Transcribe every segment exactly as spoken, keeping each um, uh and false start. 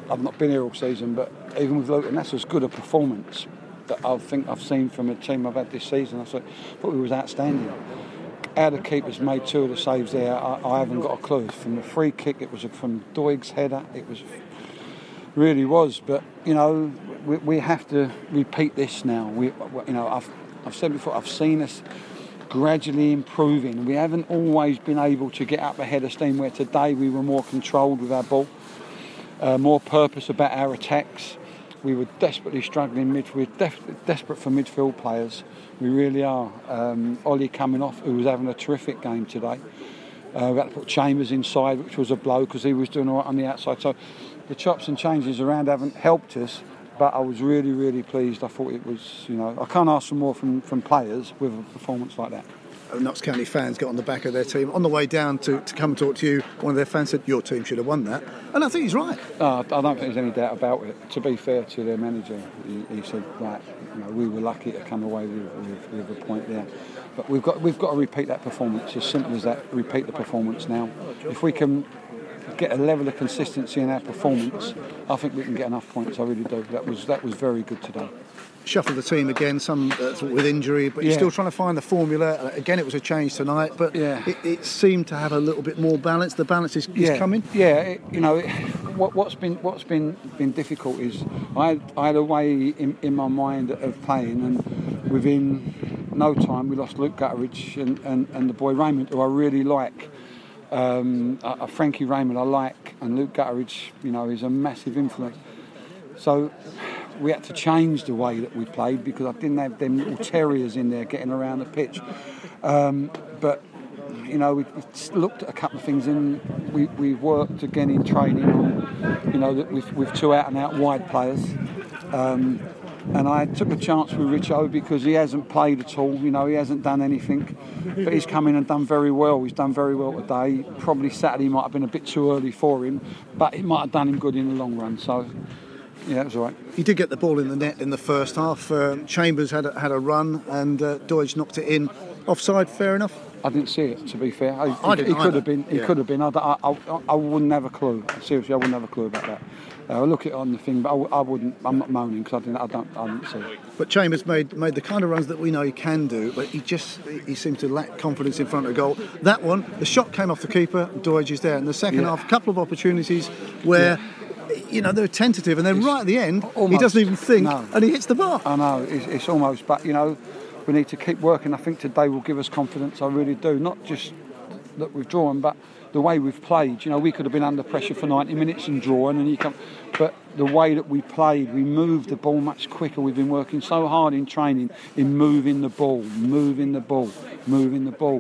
I've not been here all season, but even with Luton, that's as good a performance that I think I've seen from a team I've had this season. I thought, thought it was outstanding. How the keeper's made two of the saves there, I, I haven't got a clue. From the free kick, it was from Doig's header. It was really was. But you know, we, we have to repeat this now. We, you know, I've I've said before, I've seen us gradually improving. We haven't always been able to get up ahead of steam. Where today we were more controlled with our ball, uh, more purpose about our attacks. We were desperately struggling midfield. We're def- desperate for midfield players. We really are. Um, Ollie coming off, who was having a terrific game today. Uh, we had to put Chambers inside, which was a blow because he was doing all right on the outside. So the chops and changes around haven't helped us. But I was really, really pleased. I thought it was, you know, I can't ask for more from, from players with a performance like that. Notts County fans got on the back of their team. On the way down to, to come and talk to you, one of their fans said, your team should have won that. And I think he's right. Uh, I don't think there's any doubt about it. To be fair to their manager, he, he said, right, you know, we were lucky to come away with, with, with a point there. But we've got we've got to repeat that performance, as simple as that. Repeat the performance now. If we can get a level of consistency in our performance, I think we can get enough points. I really do. That was that was very good today. Shuffle the team again, some uh, with injury, but yeah. you're still trying to find the formula. Again, it was a change tonight, but yeah. it, it seemed to have a little bit more balance. The balance is, is yeah. coming. Yeah, it, you know, it, what, what's been what's been been difficult is I had, I had a way in, in my mind of playing, and within no time we lost Luke Gutteridge and, and, and the boy Raymond, who I really like. Um, uh, Frankie Raymond I like, and Luke Gutteridge, you know, is a massive influence. So we had to change the way that we played because I didn't have them little terriers in there getting around the pitch. Um, but, you know, we, we looked at a couple of things and we, we worked again in training on, you know, that with, with two out-and-out wide players. Um, and I took a chance with Richo because he hasn't played at all, you know, he hasn't done anything. But he's come in and done very well. He's done very well today. Probably Saturday might have been a bit too early for him, but it might have done him good in the long run. So, yeah, it was all right. He did get the ball in the net in the first half. Um, Chambers had a, had a run and uh, Doidge knocked it in. Offside, fair enough? I didn't see it, to be fair. I, I he, didn't he could have been. He yeah. could have been. I, I, I, I wouldn't have a clue. Seriously, I wouldn't have a clue about that. Uh, I look at it on the thing, but I, I wouldn't. I'm not moaning because I didn't. I don't. I didn't see it. But Chambers made made the kind of runs that we know he can do, but he just he seemed to lack confidence in front of the goal. That one, the shot came off the keeper. Doidge is there. In the second yeah. half, a couple of opportunities where. Yeah. You know, they're tentative, and then it's right at the end, almost, he doesn't even think, no. and he hits the bar. I know, it's, it's almost, but, you know, we need to keep working. I think today will give us confidence, I really do. Not just that we've drawn, but the way we've played. You know, we could have been under pressure for ninety minutes and drawn, and you come, but the way that we played, we moved the ball much quicker. We've been working so hard in training, in moving the ball, moving the ball, moving the ball.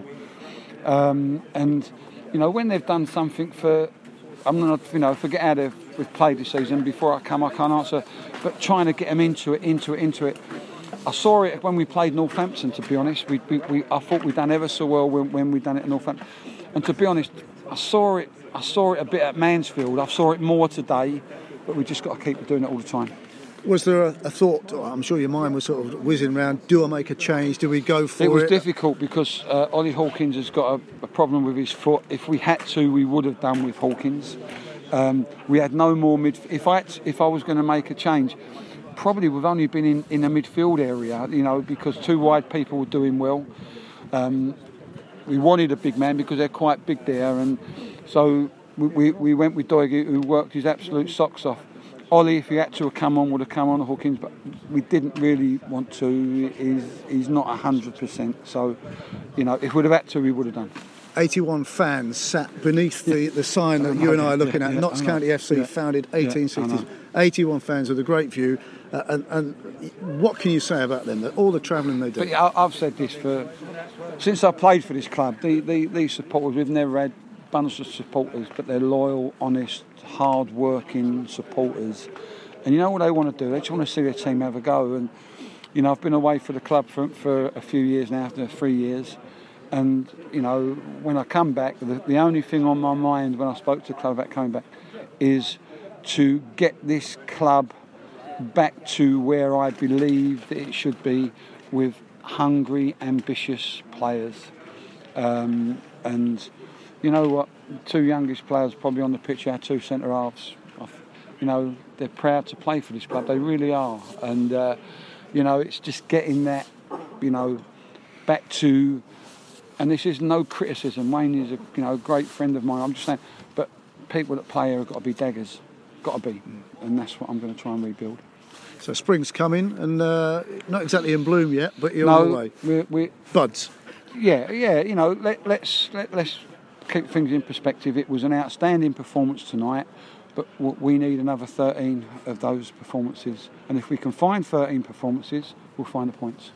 Um, and, you know, when they've done something for... I'm not, you know, forget how they've we've played this season. Before I come, I can't answer. But trying to get them into it, into it, into it. I saw it when we played Northampton, to be honest. We, we, we I thought we'd done ever so well when, when we done it at Northampton. And to be honest, I saw it I saw it a bit at Mansfield. I saw it more today. But we just got to keep doing it all the time. Was there a, a thought, I'm sure your mind was sort of whizzing around, do I make a change, do we go for it? It was difficult because uh, Ollie Hawkins has got a, a problem with his foot. If we had to, we would have done with Hawkins. Um, we had no more mid. If I had to, if I was going to make a change, probably we've only been in, in the midfield area, you know, because two wide people were doing well. Um, we wanted a big man because they're quite big there, and so we, we, we went with Doig, who worked his absolute socks off. Ollie, if he had to have come on, would have come on Hawkins, but we didn't really want to. He's, he's not one hundred percent. So, you know, if we'd have had to, we would have done. eighty-one fans sat beneath the, the sign that you and I are looking yeah, at. Yeah, Notts County F C, yeah. founded eighteen sixties. Yeah, eighty-one fans with a great view. Uh, and, and what can you say about them? That all the travelling they do. But yeah, I've said this for since I played for this club. The, the, these supporters, we've never had bunch of supporters, but they're loyal, honest, hard-working supporters. And you know what they want to do? They just want to see their team have a go. And you know, I've been away for the club for, for a few years now, after three years. And you know, when I come back, the, the only thing on my mind when I spoke to the club about coming back is to get this club back to where I believe that it should be, with hungry, ambitious players. Um, and you know what? Two youngest players probably on the pitch, our two centre halves. you know, they're proud to play for this club. They really are. And, uh, you know, it's just getting that, you know, back to, and this is no criticism. Wayne is a, you know, a great friend of mine. I'm just saying, but people that play here have got to be daggers. Got to be. And that's what I'm going to try and rebuild. So spring's coming, and uh, not exactly in bloom yet, but you're no, on the way. We're, we're, Buds. Yeah, yeah, you know, let, let's let, let's keep things in perspective. It was an outstanding performance tonight, but w- we need another thirteen of those performances. And if we can find thirteen performances, we'll find the points.